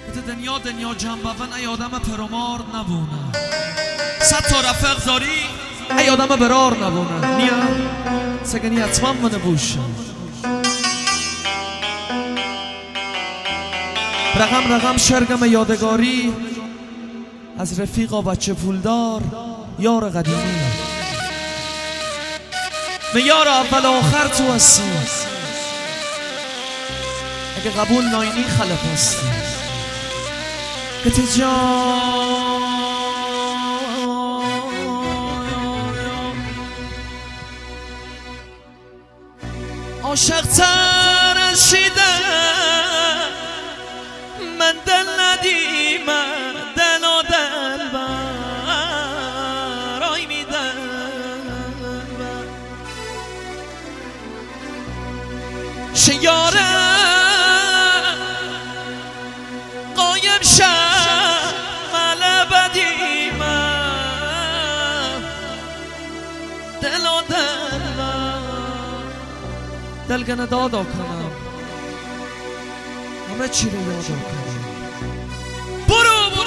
دنیا جنبابن ای آدم پرومار نبونه صد تا رفق داری ای آدم برار نبونه نیا سگنی اتمام منه بوشه رقم شرگم یادگاری از رفیقا بچه پولدار یار قدیمی میار اول آخر تو هستی اگه قبول ناینی خلف هستی که عاشق تر از شیده من دل ندیم دل و دل برای میدن شیاره قایم شد مل بدیم دل و دل دلگنه دادا کنم همه چی رو یادا کنم برو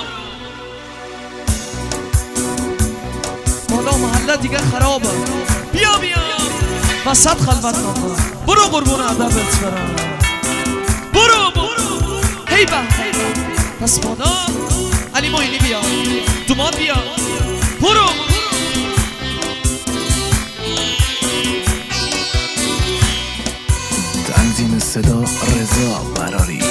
بالا محله دیگه خرابه بیا وسط خلوت نکن برو قربون ادبت برم برو هیبه پس بالا علی معینی بیا دوماد بیا برو تنظیم صدا رضا براری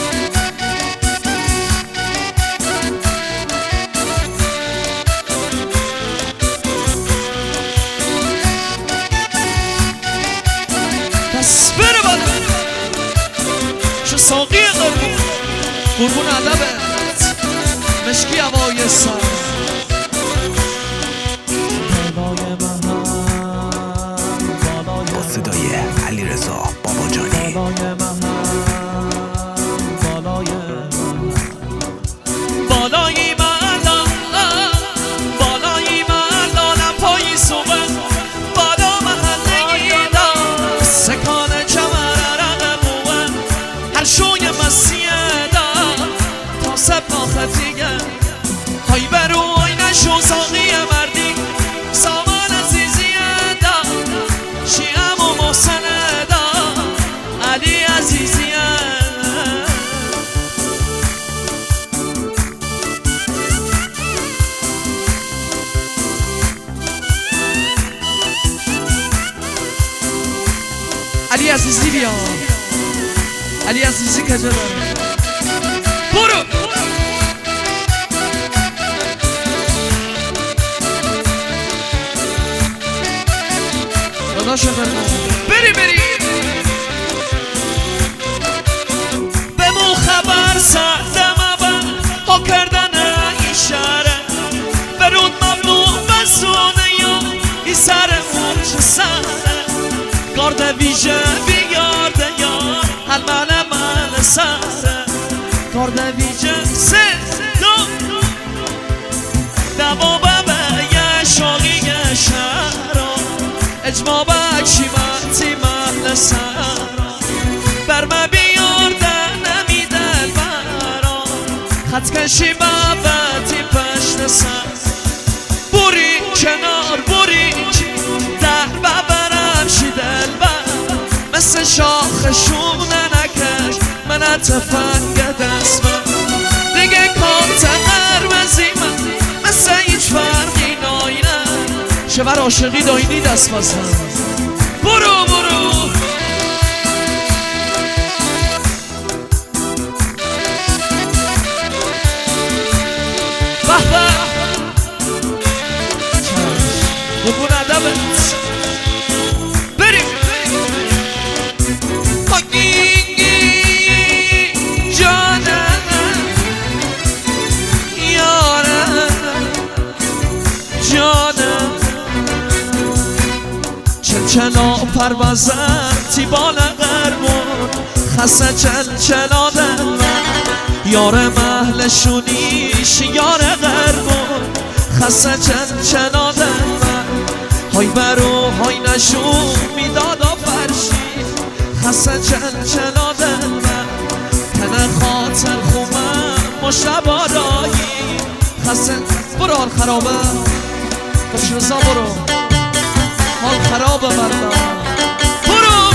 پس بره بالا شو ساقی قربون ادبت مشکی هوای سر با صدای علی رضا باباجانی بالای من دانم پایی صبح بالا محلگی دا سکان جمر رقبوه هر شوی مسیه دا تا سب ناختیگه های برو های نشو ساقی مردی سامان عزیزیه دا شیعم و محسنه دا علی عزیزیه علی عزیزی بیا علی عزیزی کجا داره برو داداش بری به مو خبر سردم ها کردن اشاره برود ممنوع بسونه یا ای سر اون سره گارد ویژه بیارده یا هل من سره گارد ویژه سه دو دوابه به یه شاقی شهر اجماع بکشی منتی محل سر برمه بیارده نمیده برا خط کشی بابتی پشت سر بوری کنار بوری ده ببرم شی دل بر مثل شاخشونه نکش من تفنگ دست من دیگه کانت قرمزی من مثل هیچ فرقی ناینه شبر عاشقی داینی دست بزن برو بحبه بکن ادبت بریم جانم چلچلا پروازم تیبال قرمون خسته چلچلا دلم یار محلشونیش یار قرمون خسته چلچلا دلم های برو های نشون میدادا فرشی خسته چلچلا دلم تن خاطر خومم مشتبارایی خسته برو حال خرابه خوش رضا برو حال خرابه مردا برو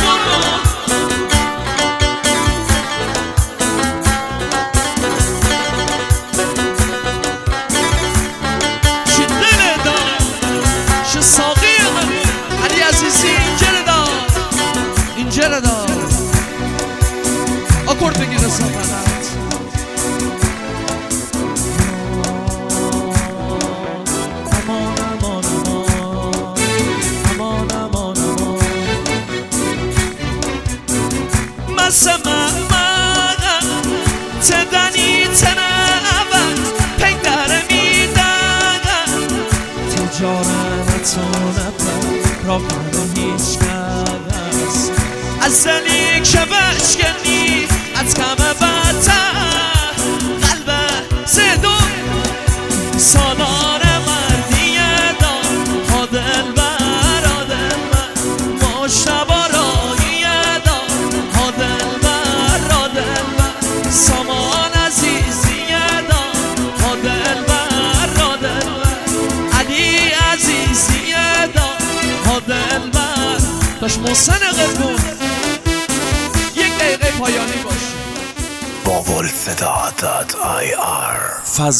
چی دل دار چه ساقی من علی عزیزی اینجا رو دار آکورد بگیر رضا فقط تدنی تنابت پیدر میدن تجارتون را کنه هیچ کس از زنی که بشکنی از کم بدتر قلب زدو سالار مردی دار ها دل بر ها دل بر مشتبارایی دار ها دل بر ها دل بر سامان عزیزی دار ها دل بر ها دل بر علی عزیزی دار ها دل بر داشت محسن قربون یک دقیقه پایانی باش باولصدا.ir